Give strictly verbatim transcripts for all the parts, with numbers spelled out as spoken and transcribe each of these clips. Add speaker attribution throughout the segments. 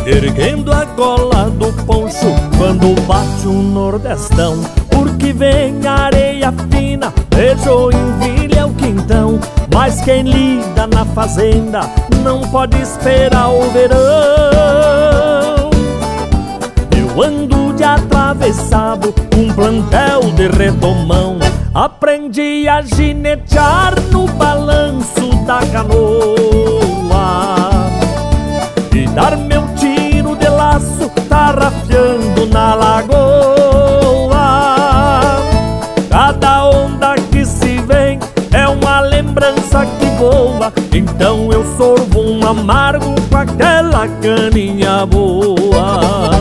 Speaker 1: erguendo a gola do poncho quando bate o nordestão. Porque vem areia fina, Rejoinville é o quintão. Mas quem lida na fazenda não pode esperar o verão. Eu ando de atravessado, um plantel de redomão. Aprendi a ginetear no balanço da canoa e dar meu tiro de laço tarrafiando na lagoa. Cada onda que se vem é uma lembrança que voa. Então eu sorvo um amargo com aquela caninha boa.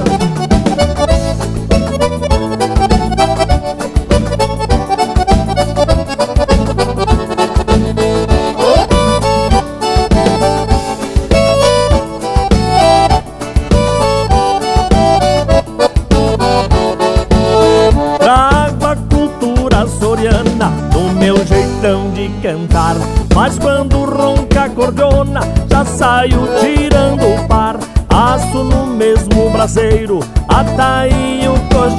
Speaker 1: No meu jeitão de cantar, mas quando ronca a cordiona já saio tirando o par. Aço no mesmo braseiro, a tainho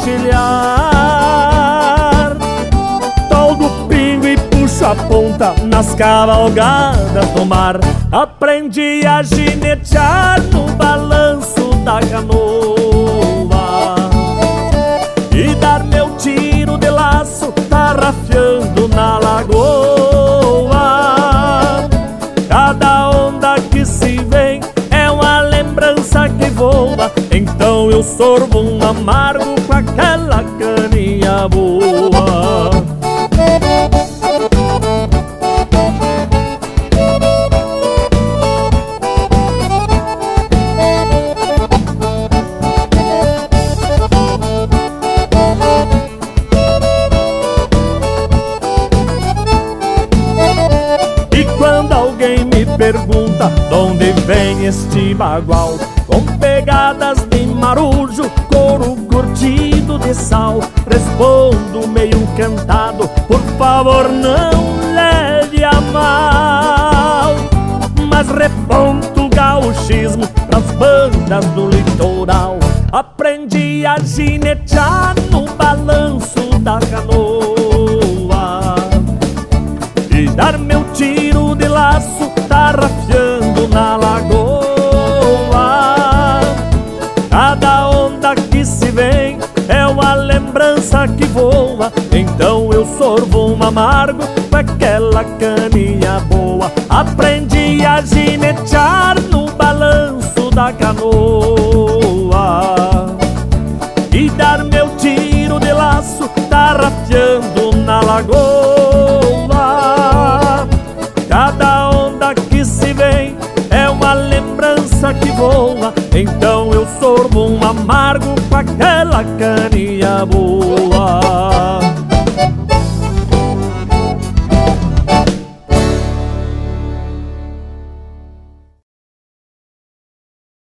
Speaker 1: coxilhar. Toldo o pingo e puxo a ponta nas cavalgadas do mar. Aprendi a ginetear no balanço da canoa e dar meu tiro de laço tarrafiando na lagoa. Cada onda que se vem é uma lembrança que voa. Então eu sorvo um amargo com aquela caninha boa. Pergunta de onde vem este bagual, com pegadas de marujo, couro curtido de sal. Respondo meio cantado, por favor não leve a mal. Mas reponto o gauchismo pras bandas do litoral. Aprendi a ginetear no balanço da canoa e dar meu tiro de laço tarrafiando na lagoa. Cada onda que se vem é uma lembrança que voa. Então eu sorvo um amargo com aquela caninha boa. Aprendi a ginetear no balanço da canoa e dar meu tiro de laço tarrafiando na lagoa. Cada onda que se vem é uma lembrança que voa. Então eu sorvo um amargo com aquela caninha boa.